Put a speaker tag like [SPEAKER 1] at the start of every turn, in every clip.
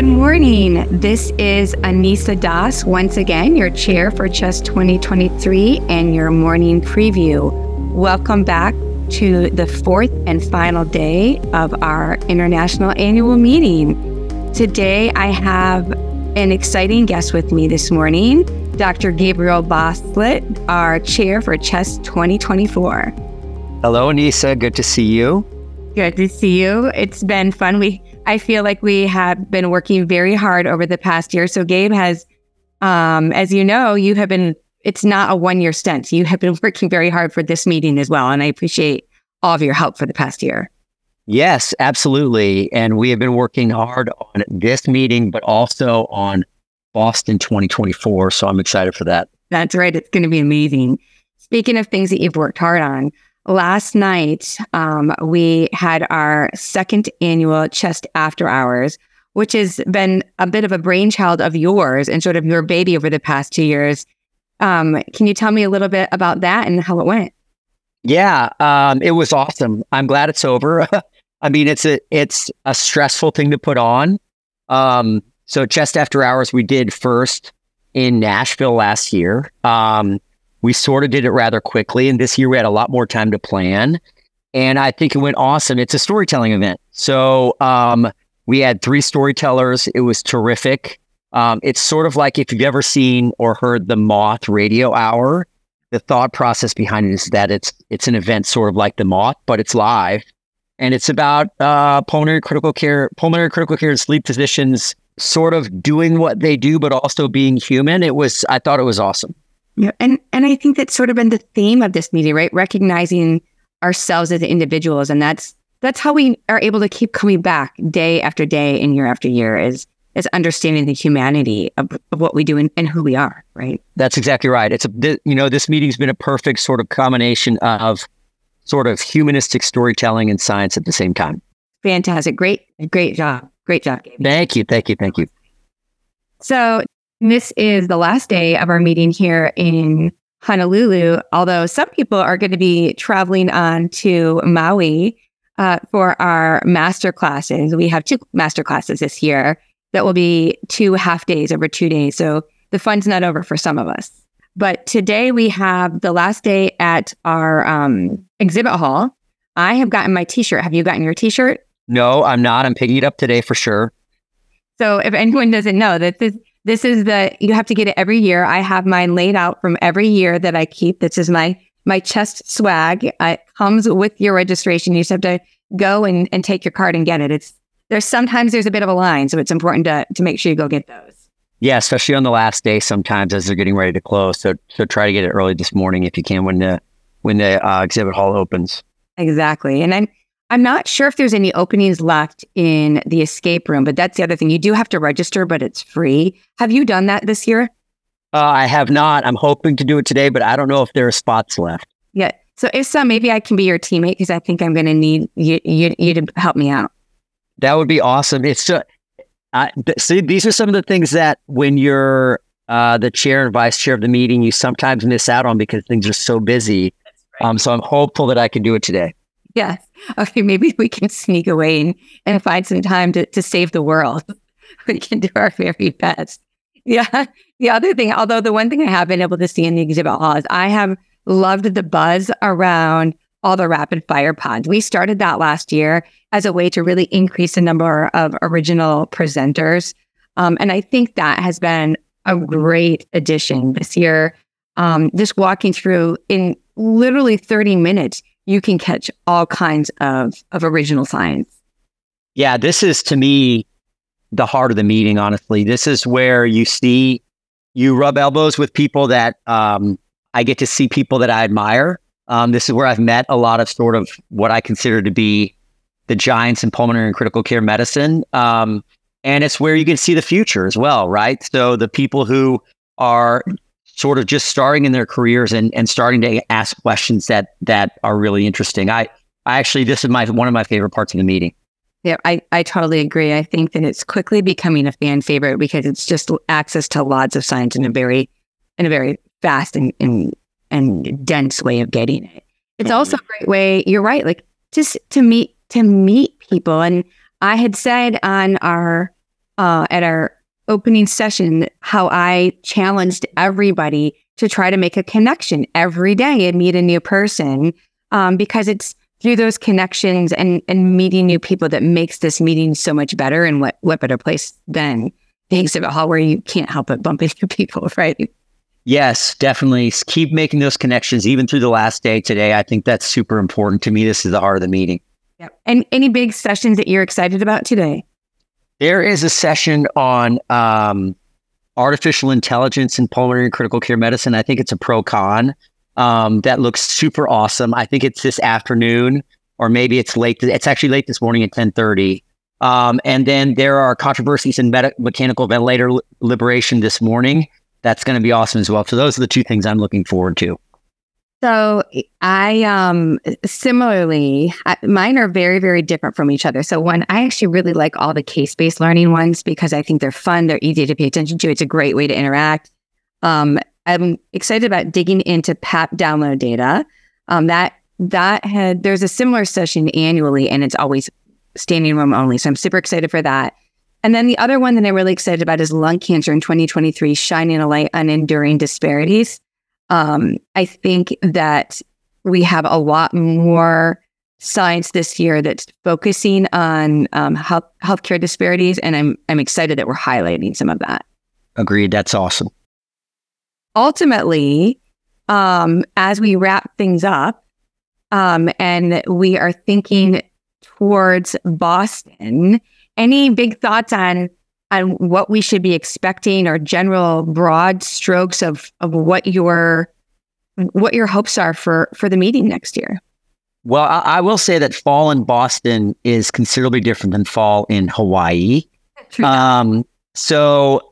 [SPEAKER 1] Good morning. This is Anissa Das, once again, your chair for CHEST 2023 and your morning preview. Welcome back to the fourth and final day of our international annual meeting. Today, I have an exciting guest with me this morning, Dr. Gabriel Boslet, our chair for CHEST 2024.
[SPEAKER 2] Hello, Anissa. Good to see you.
[SPEAKER 1] Good to see you. It's been fun. I feel like we have been working very hard over the past year. So Gabe has, as you know, it's not a one-year stint. You have been working very hard for this meeting as well. And I appreciate all of your help for the past year.
[SPEAKER 2] Yes, absolutely. And we have been working hard on this meeting, but also on Boston 2024. So I'm excited for that.
[SPEAKER 1] That's right. It's going to be amazing. Speaking of things that you've worked hard on, last night, we had our second annual CHEST After Hours, which has been a bit of a brainchild of yours and sort of your baby over the past 2 years. Can you tell me a little bit about that and how it went?
[SPEAKER 2] Yeah, it was awesome. I'm glad it's over. I mean, it's a stressful thing to put on. So CHEST After Hours, we did first in Nashville last year. We sort of did it rather quickly, and this year we had a lot more time to plan, and I think it went awesome. It's a storytelling event. So we had 3 storytellers. It was terrific. It's sort of like if you've ever seen or heard the Moth Radio Hour, the thought process behind it is that it's an event sort of like the Moth, but it's live, and it's about pulmonary critical care and sleep physicians sort of doing what they do, but also being human. I thought it was awesome.
[SPEAKER 1] Yeah, and I think that's sort of been the theme of this meeting, right? Recognizing ourselves as individuals, and that's how we are able to keep coming back day after day and year after year, is understanding the humanity of what we do and who we are, right?
[SPEAKER 2] That's exactly right. This meeting's been a perfect sort of combination of sort of humanistic storytelling and science at the same time.
[SPEAKER 1] Fantastic, great job, Gabe.
[SPEAKER 2] Thank you.
[SPEAKER 1] So this is the last day of our meeting here in Honolulu, although some people are going to be traveling on to Maui for our master classes. We have 2 master classes this year that will be 2 half days over 2 days. So the fun's not over for some of us. But today we have the last day at our exhibit hall. I have gotten my t-shirt. Have you gotten your t-shirt?
[SPEAKER 2] No, I'm not. I'm picking it up today for sure.
[SPEAKER 1] So if anyone doesn't know, this is you have to get it every year. I have mine laid out from every year that I keep. This is my CHEST swag. It comes with your registration. You just have to go and take your card and get it. Sometimes there's a bit of a line, so it's important to make sure you go get those.
[SPEAKER 2] Yeah, especially on the last day sometimes as they're getting ready to close. So try to get it early this morning if you can when the exhibit hall opens.
[SPEAKER 1] Exactly. And I'm not sure if there's any openings left in the escape room, but that's the other thing. You do have to register, but it's free. Have you done that this year?
[SPEAKER 2] I have not. I'm hoping to do it today, but I don't know if there are spots left.
[SPEAKER 1] Yeah. So if so, maybe I can be your teammate because I think I'm going to need you to help me out.
[SPEAKER 2] That would be awesome. See, these are some of the things that when you're the chair and vice chair of the meeting, you sometimes miss out on because things are so busy. Right. So I'm hopeful that I can do it today.
[SPEAKER 1] Yes. Okay, maybe we can sneak away and find some time to save the world. We can do our very best. Yeah. The other thing, although the one thing I have been able to see in the exhibit hall is I have loved the buzz around all the rapid fire pods. We started that last year as a way to really increase the number of original presenters. And I think that has been a great addition this year. Just walking through in literally 30 minutes, you can catch all kinds of original science.
[SPEAKER 2] Yeah, this is, to me, the heart of the meeting, honestly. This is where you rub elbows with people that I get to see people that I admire. This is where I've met a lot of sort of what I consider to be the giants in pulmonary and critical care medicine. And it's where you can see the future as well, right? So the people who are sort of just starting in their careers and starting to ask questions that are really interesting. I actually, this is one of my favorite parts of the meeting.
[SPEAKER 1] Yeah, I totally agree. I think that it's quickly becoming a fan favorite because it's just access to lots of science in a very fast and dense way of getting it. It's also a great way, you're right, like just to meet people. And I had said on our at our opening session how I challenged everybody to try to make a connection every day and meet a new person, because it's through those connections and meeting new people that makes this meeting so much better. And what better place than the exhibit hall, where you can't help but bump into people, right?
[SPEAKER 2] Yes, definitely. Keep making those connections even through the last day today. I think that's super important. To me, this is the heart of the meeting.
[SPEAKER 1] Yep. And any big sessions that you're excited about today?
[SPEAKER 2] There is a session on artificial intelligence in pulmonary and critical care medicine. I think it's a pro-con that looks super awesome. I think it's this afternoon, or maybe it's late. It's actually late this morning at 10:30. And then there are controversies in mechanical ventilator liberation this morning. That's going to be awesome as well. So those are the two things I'm looking forward to.
[SPEAKER 1] So I similarly, mine are very, very different from each other. So one, I actually really like all the case-based learning ones because I think they're fun. They're easy to pay attention to. It's a great way to interact. I'm excited about digging into PAP download data. There's a similar session annually, and it's always standing room only. So I'm super excited for that. And then the other one that I'm really excited about is lung cancer in 2023, shining a light on enduring disparities. I think that we have a lot more science this year that's focusing on healthcare disparities, and I'm excited that we're highlighting some of that.
[SPEAKER 2] Agreed. That's awesome.
[SPEAKER 1] Ultimately, as we wrap things up, and we are thinking towards Boston, any big thoughts on what we should be expecting, or general broad strokes of what your hopes are for the meeting next year?
[SPEAKER 2] Well, I will say that fall in Boston is considerably different than fall in Hawaii. So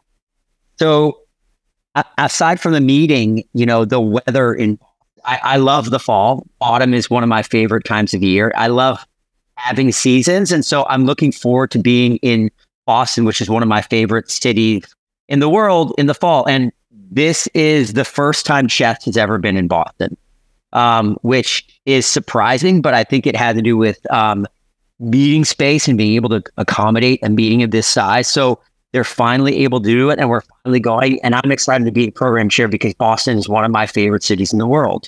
[SPEAKER 2] aside from the meeting, the weather I love the fall. Autumn is one of my favorite times of year. I love having seasons. And so I'm looking forward to being in Boston, which is one of my favorite cities in the world, in the fall. And this is the first time Chest has ever been in Boston, which is surprising, but I think it had to do with meeting space and being able to accommodate a meeting of this size. So they're finally able to do it, and we're finally going. And I'm excited to be a program chair because Boston is one of my favorite cities in the world.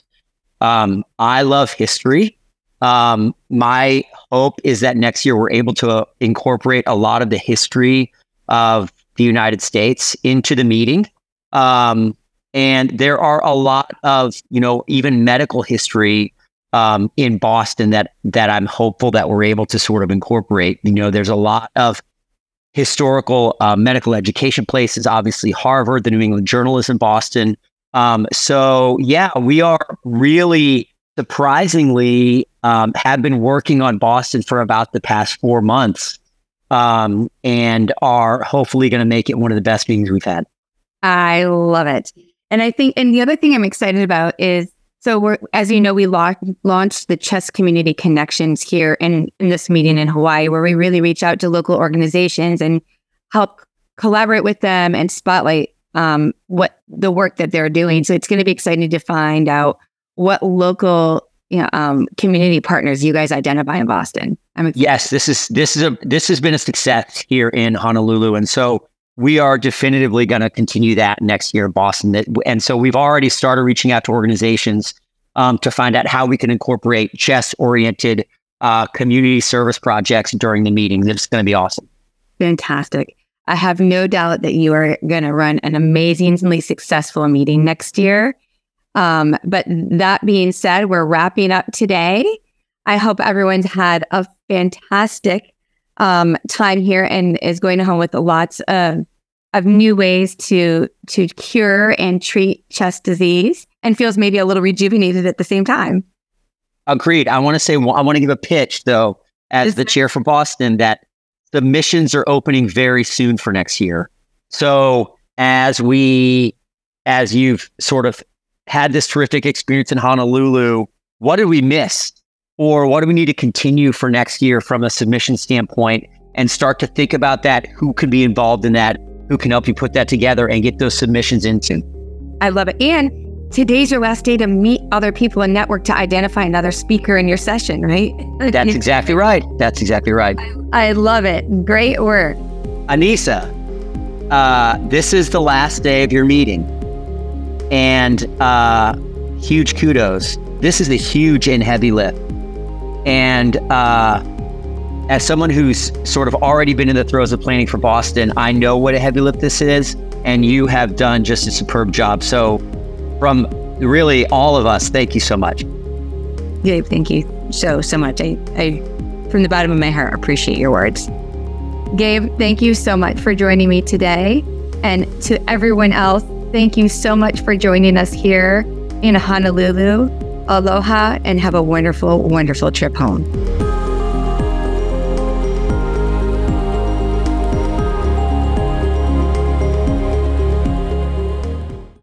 [SPEAKER 2] I love history. My hope is that next year we're able to incorporate a lot of the history of the United States into the meeting. And there are a lot of, even medical history in Boston that I'm hopeful that we're able to sort of incorporate. There's a lot of historical medical education places, obviously Harvard, the New England Journal is in Boston. So yeah, we are really surprisingly have been working on Boston for about the past 4 months, and are hopefully going to make it one of the best meetings we've had.
[SPEAKER 1] I love it. And I think, and the other thing I'm excited about is, so as you know, we launched the Chest Community Connections here in this meeting in Hawaii, where we really reach out to local organizations and help collaborate with them and spotlight what the work that they're doing. So it's going to be exciting to find out what local community partners you guys identify in Boston.
[SPEAKER 2] Yes, this has been a success here in Honolulu, and so we are definitively going to continue that next year in Boston. And so we've already started reaching out to organizations to find out how we can incorporate chest-oriented community service projects during the meeting. It's going to be awesome.
[SPEAKER 1] Fantastic. I have no doubt that you are going to run an amazingly successful meeting next year. But that being said, we're wrapping up today. I hope everyone's had a fantastic time here and is going home with lots of new ways to cure and treat chest disease, and feels maybe a little rejuvenated at the same time.
[SPEAKER 2] Agreed. I want to give a pitch though, as the chair for Boston, that submissions are opening very soon for next year. So as you've sort of had this terrific experience in Honolulu, what did we miss? Or what do we need to continue for next year from a submission standpoint, and start to think about that? Who can be involved in that? Who can help you put that together and get those submissions into?
[SPEAKER 1] I love it. And today's your last day to meet other people and network to identify another speaker in your session, right?
[SPEAKER 2] That's exactly right. That's exactly right.
[SPEAKER 1] I love it. Great work.
[SPEAKER 2] Anissa, this is the last day of your meeting. And huge kudos. This is a huge and heavy lift. And as someone who's sort of already been in the throes of planning for Boston, I know what a heavy lift this is, and you have done just a superb job. So from really all of us, thank you so much.
[SPEAKER 1] Gabe, thank you so much. I from the bottom of my heart, appreciate your words.
[SPEAKER 3] Gabe, thank you so much for joining me today. And to everyone else, thank you so much for joining us here in Honolulu. Aloha, and have a wonderful, wonderful trip home.